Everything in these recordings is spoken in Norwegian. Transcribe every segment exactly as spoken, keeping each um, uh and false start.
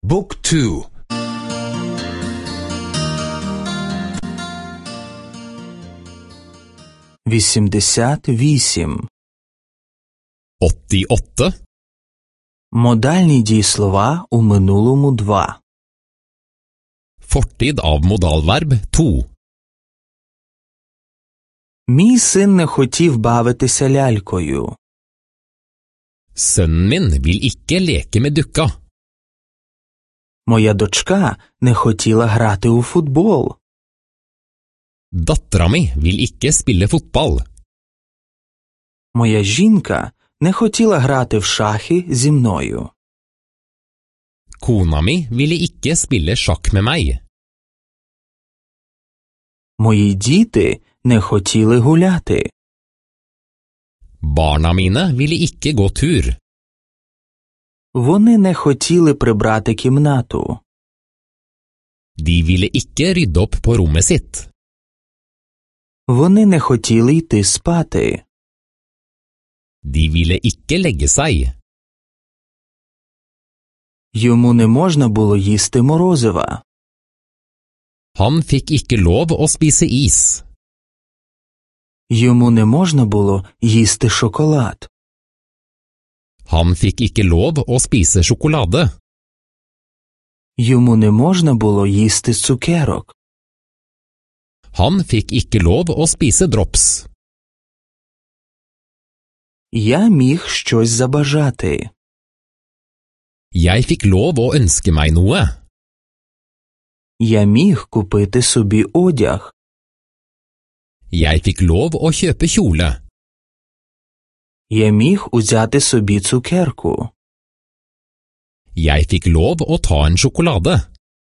Book two. вісімдесят вісім. åttiåtte. Модальні дієслова у минулому два. Fortid av modalverb to. Мій син не хотів бавитися лялькою. Sønnen min vil ikke leke med dukka. Моя дочка не хотіла грати у футбол. Dattera mi vil ikke spille fotball. Моя жінка не хотіла грати в шахи зі мною. Kona mi ville ikke spille sjakk med meg. Мої діти не хотіли гуляти. Barna mine ville ikke gå tur. Вони не хотіли прибрати кімнату. De ville ikke rydde opp på rommet sitt. Вони не хотіли йти спати. De ville ikke legge seg. Йому не можна було їсти морозива. Han fikk ikke lov å spise is. Йому не можна було їсти шоколад. Han fikk ikke lov å spise sjokolade. Йому не можна було їсти цукерок. Han fikk ikke lov å spise drops. Я міг щось забажати. Jeg fikk lov å ønske meg noe. Я міг купити собі одяг. Jeg fikk lov å kjøpe kjole. Я міг узяти собі цукерку. Jeg fikk lov å ta en sjokolade.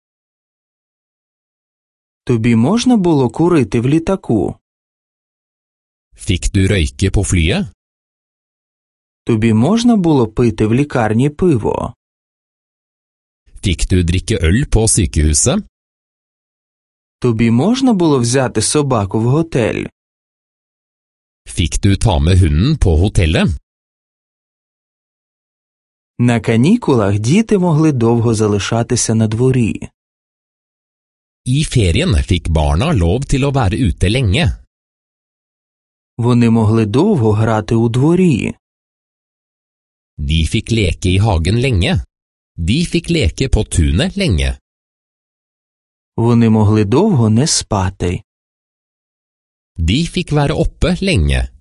Тобі можна було курити в літаку? Fikk du røyke på flyet? Тобі можна було пити в лікарні пиво? Fikk du drikke øl på sykehuset? Тобі можна було взяти собаку в готель? Fikk du ta med hunden på hotellet? На канікулах діти могли довго залишатися на дворі. I ferien fikk barna lov til å være ute lenge. Вони могли довго грати у дворі. De fikk leke i hagen lenge. De fikk leke på tunet lenge. Вони могли довго не спати. De fikk være oppe lenge.